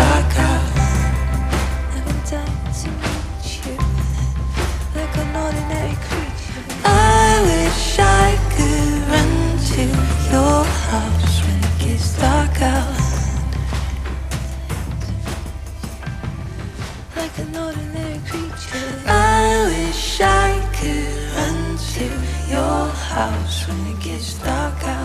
dark out. I've been dying to meet you, like an ordinary creature. I wish I could run to your house when it gets dark out. Like an ordinary creature. I wish I could run to your house when it gets dark out.